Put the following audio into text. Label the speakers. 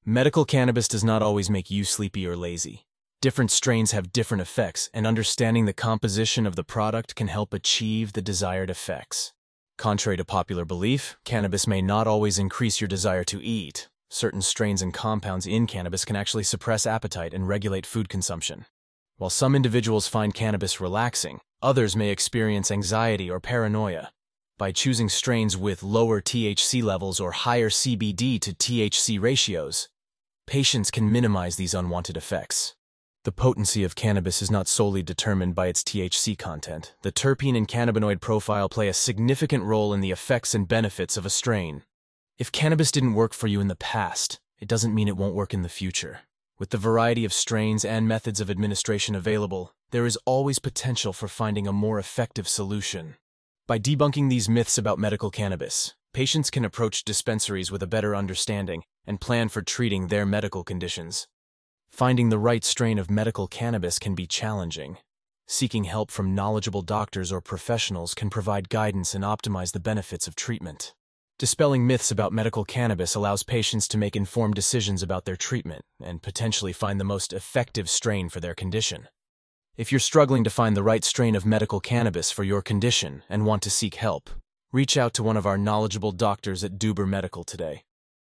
Speaker 1: Medical cannabis does not always make you sleepy or lazy. Different strains have different effects, and understanding the composition of the product can help achieve the desired effects. Contrary to popular belief, cannabis may not always increase your desire to eat. Certain strains and compounds in cannabis can actually suppress appetite and regulate food consumption. While some individuals find cannabis relaxing, others may experience anxiety or paranoia. By choosing strains with lower THC levels or higher CBD to THC ratios, patients can minimize these unwanted effects. The potency of cannabis is not solely determined by its THC content. The terpene and cannabinoid profile play a significant role in the effects and benefits of a strain. If cannabis didn't work for you in the past, it doesn't mean it won't work in the future. With the variety of strains and methods of administration available, there is always potential for finding a more effective solution. By debunking these myths about medical cannabis, patients can approach dispensaries with a better understanding and plan for treating their medical conditions. Finding the right strain of medical cannabis can be challenging. Seeking help from knowledgeable doctors or professionals can provide guidance and optimize the benefits of treatment. Dispelling myths about medical cannabis allows patients to make informed decisions about their treatment and potentially find the most effective strain for their condition. If you're struggling to find the right strain of medical cannabis for your condition and want to seek help, reach out to one of our knowledgeable doctors at Duber Medical today.